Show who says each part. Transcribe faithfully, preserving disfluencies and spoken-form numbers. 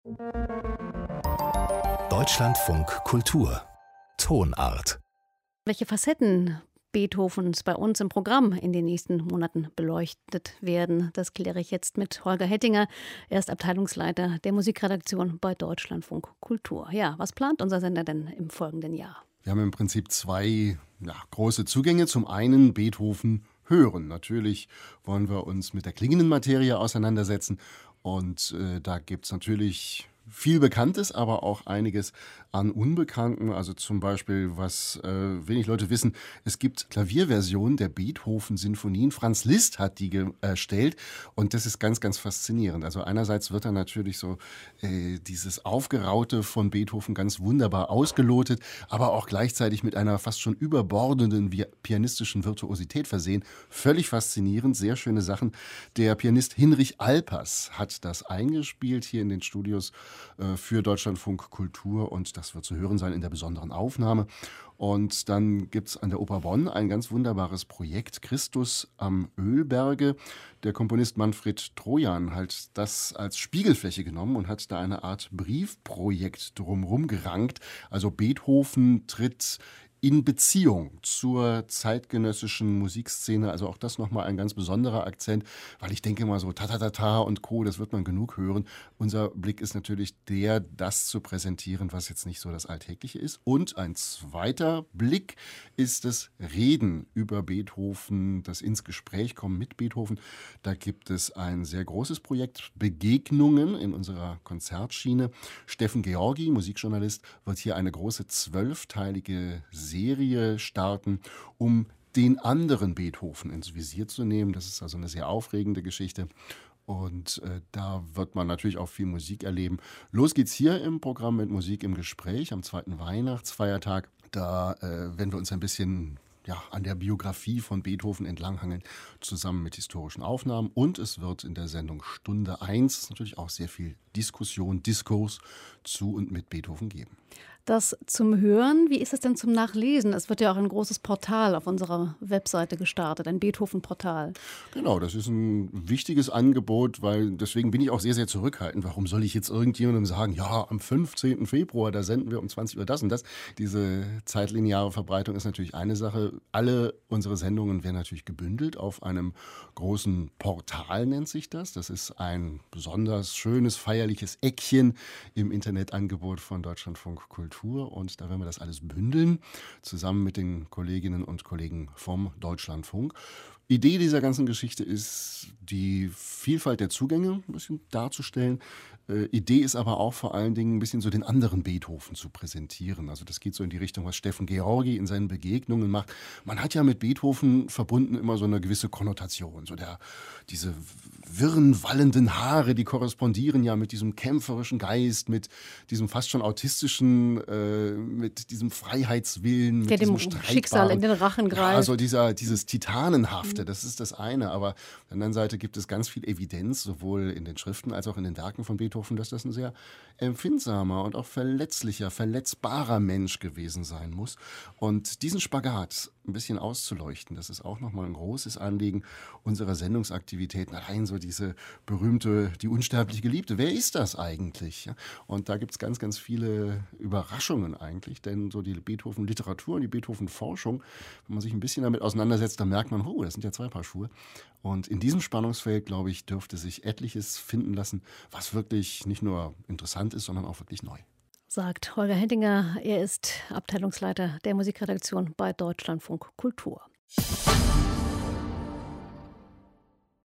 Speaker 1: Deutschlandfunk Kultur Tonart.
Speaker 2: Welche Facetten Beethovens bei uns im Programm in den nächsten Monaten beleuchtet werden, das kläre ich jetzt mit Holger Hettinger. Er ist Abteilungsleiter der Musikredaktion bei Deutschlandfunk Kultur. Ja, was plant unser Sender denn im folgenden Jahr?
Speaker 3: Wir haben im Prinzip zwei ja, große Zugänge. Zum einen Beethoven hören. Natürlich wollen wir uns mit der klingenden Materie auseinandersetzen. Und äh, da gibt es natürlich viel Bekanntes, aber auch einiges an Unbekannten. Also zum Beispiel, was äh, wenig Leute wissen, es gibt Klavierversionen der Beethoven-Sinfonien. Franz Liszt hat die ge- erstellt und das ist ganz, ganz faszinierend. Also einerseits wird da natürlich so äh, dieses Aufgeraute von Beethoven ganz wunderbar ausgelotet, aber auch gleichzeitig mit einer fast schon überbordenden vi- pianistischen Virtuosität versehen. Völlig faszinierend, sehr schöne Sachen. Der Pianist Hinrich Alpers hat das eingespielt hier in den Studios für Deutschlandfunk Kultur und das wird zu hören sein in der besonderen Aufnahme. Und dann gibt es an der Oper Bonn ein ganz wunderbares Projekt, Christus am Ölberge. Der Komponist Manfred Trojan hat das als Spiegelfläche genommen und hat da eine Art Briefprojekt drumherum gerankt. Also Beethoven tritt in Beziehung zur zeitgenössischen Musikszene, also auch das nochmal ein ganz besonderer Akzent, weil ich denke mal so Tatatata und Co., das wird man genug hören. Unser Blick ist natürlich der, das zu präsentieren, was jetzt nicht so das Alltägliche ist. Und ein zweiter Blick ist das Reden über Beethoven, das ins Gespräch kommen mit Beethoven. Da gibt es ein sehr großes Projekt, Begegnungen in unserer Konzertschiene. Steffen Georgi, Musikjournalist, wird hier eine große zwölfteilige Serie Serie starten, um den anderen Beethoven ins Visier zu nehmen. Das ist also eine sehr aufregende Geschichte. Und äh, da wird man natürlich auch viel Musik erleben. Los geht's hier im Programm mit Musik im Gespräch am zweiten Weihnachtsfeiertag. Da äh, werden wir uns ein bisschen ja, an der Biografie von Beethoven entlanghangeln, zusammen mit historischen Aufnahmen. Und es wird in der Sendung Stunde eins natürlich auch sehr viel Diskussion, Diskurs zu und mit Beethoven geben.
Speaker 2: Das zum Hören, wie ist es denn zum Nachlesen? Es wird ja auch ein großes Portal auf unserer Webseite gestartet, ein Beethoven-Portal.
Speaker 3: Genau, das ist ein wichtiges Angebot, weil deswegen bin ich auch sehr, sehr zurückhaltend. Warum soll ich jetzt irgendjemandem sagen, ja, am fünfzehnten Februar, da senden wir um zwanzig Uhr das und das. Diese zeitlineare Verbreitung ist natürlich eine Sache. Alle unsere Sendungen werden natürlich gebündelt auf einem großen Portal, nennt sich das. Das ist ein besonders schönes, feierliches Eckchen im Internetangebot von Deutschlandfunk Kultur. Und da werden wir das alles bündeln, zusammen mit den Kolleginnen und Kollegen vom Deutschlandfunk. Idee dieser ganzen Geschichte ist, die Vielfalt der Zugänge ein bisschen darzustellen. Äh, Idee ist aber auch vor allen Dingen ein bisschen so den anderen Beethoven zu präsentieren. Also das geht so in die Richtung, was Steffen Georgi in seinen Begegnungen macht. Man hat ja mit Beethoven verbunden immer so eine gewisse Konnotation. So der, diese wirren, wallenden Haare, die korrespondieren ja mit diesem kämpferischen Geist, mit diesem fast schon autistischen, äh, mit diesem Freiheitswillen, mit
Speaker 2: der
Speaker 3: diesem
Speaker 2: dem Schicksal in den Rachen greift.
Speaker 3: Ja, also dieser, dieses Titanenhafte. Das ist das eine, aber auf der anderen Seite gibt es ganz viel Evidenz, sowohl in den Schriften als auch in den Werken von Beethoven, dass das ein sehr empfindsamer und auch verletzlicher, verletzbarer Mensch gewesen sein muss. Und diesen Spagat ein bisschen auszuleuchten, das ist auch nochmal ein großes Anliegen unserer Sendungsaktivitäten. Allein so diese berühmte, die unsterblich Geliebte, wer ist das eigentlich? Und da gibt es ganz, ganz viele Überraschungen eigentlich, denn so die Beethoven-Literatur und die Beethoven-Forschung, wenn man sich ein bisschen damit auseinandersetzt, dann merkt man, oh, das sind ja zwei Paar Schuhe. Und in diesem Spannungsfeld, glaube ich, dürfte sich etliches finden lassen, was wirklich nicht nur interessant ist, sondern auch wirklich neu.
Speaker 2: Sagt Holger Hettinger, er ist Abteilungsleiter der Musikredaktion bei Deutschlandfunk Kultur.